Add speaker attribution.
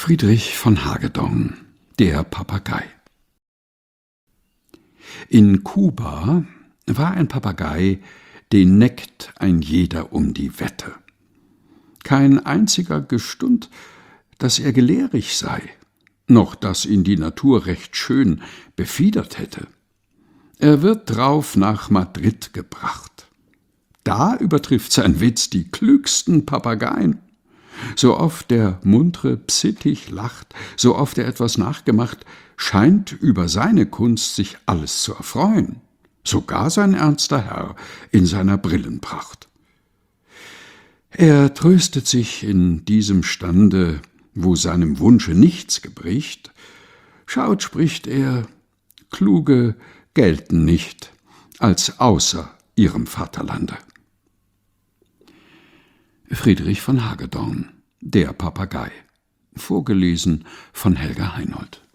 Speaker 1: Friedrich von Hagedorn, der Papagei. In Kuba war ein Papagei, den neckt ein jeder um die Wette. Kein einziger gestund, dass er gelehrig sei, noch dass ihn die Natur recht schön befiedert hätte. Er wird drauf nach Madrid gebracht. Da übertrifft sein Witz die klügsten Papageien. So oft der muntre Psittich lacht, so oft er etwas nachgemacht, scheint über seine Kunst sich alles zu erfreuen, sogar sein ernster Herr in seiner Brillenpracht. Er tröstet sich in diesem Stande, wo seinem Wunsche nichts gebricht. Schaut, spricht er, Kluge gelten nicht als außer ihrem Vaterlande. Friedrich von Hagedorn, der Papagei. Vorgelesen von Helga Heinold.